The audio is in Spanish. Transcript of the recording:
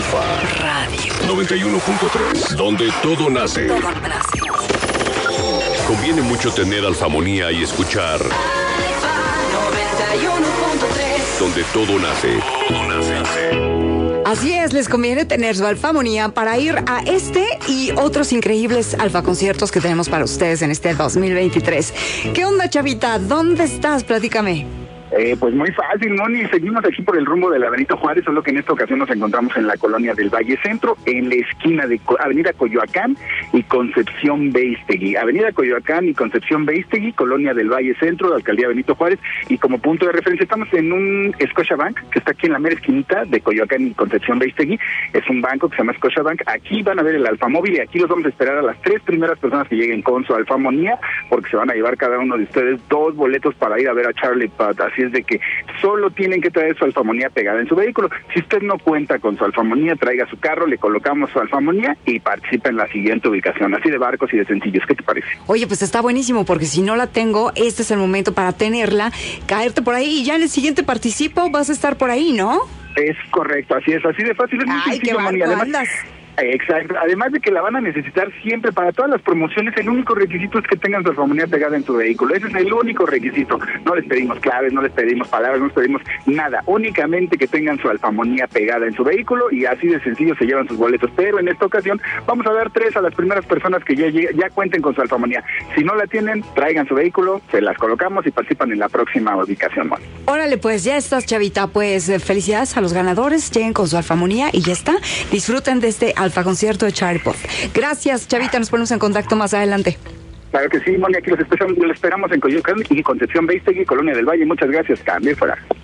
Alfa Radio 91.3, donde todo nace. Todo nace. Conviene mucho tener alfamonía y escuchar Alfa 91.3, donde todo nace. Todo nace. Así es, les conviene tener su alfamonía para ir a este y otros increíbles alfa conciertos que tenemos para ustedes en este 2023. ¿Qué onda, Chavita? ¿Dónde estás? Platícame. Pues muy fácil, Moni. Seguimos aquí por el rumbo del Benito Juárez, solo que en esta ocasión nos encontramos en la colonia del Valle Centro, en la esquina de Avenida Coyoacán y Concepción Beistegui. Avenida Coyoacán y Concepción Beistegui, colonia del Valle Centro, de Alcaldía Benito Juárez, y como punto de referencia estamos en un Scotiabank, que está aquí en la mera esquinita de Coyoacán y Concepción Beistegui. Es un banco que se llama Scotiabank. Aquí van a ver el alfamóvil y aquí los vamos a esperar a las 3 primeras personas que lleguen con su alfamonía, porque se van a llevar cada uno de ustedes 2 boletos para ir a ver a Charlie Puth. Así es de que solo tienen que traer su alfamonía pegada en su vehículo. Si usted no cuenta con su alfamonía, traiga su carro, le colocamos su alfamonía y participa en la siguiente ubicación. Así de barcos y de sencillos. ¿Qué te parece? Oye, pues está buenísimo, porque si no la tengo, este es el momento para tenerla, caerte por ahí y ya en el siguiente participo vas a estar por ahí, ¿no? Es correcto, así es, así de fácil. Es muy Ay, qué sencillo, Moni. barco Además, andas. exacto. Además de que la van a necesitar siempre para todas las promociones, el único requisito es que tengan su alfamonía pegada en su vehículo. Ese es el único requisito. No les pedimos claves, no les pedimos palabras, no les pedimos nada. Únicamente que tengan su alfamonía pegada en su vehículo y así de sencillo se llevan sus boletos. Pero en esta ocasión vamos a dar 3 a las primeras personas que ya cuenten con su alfamonía. Si no la tienen, traigan su vehículo, se las colocamos y participan en la próxima ubicación, Moni. Órale, pues ya estás, Chavita. Pues felicidades a los ganadores, lleguen con su alfamonía y ya está. Disfruten de este alfa concierto de Charlie Puth. Gracias, Chavita, nos ponemos en contacto más adelante. Claro que sí, Moni, aquí los esperamos en Coyoacán y Concepción Beistegui, Colonia del Valle. Muchas gracias, cambio fuera.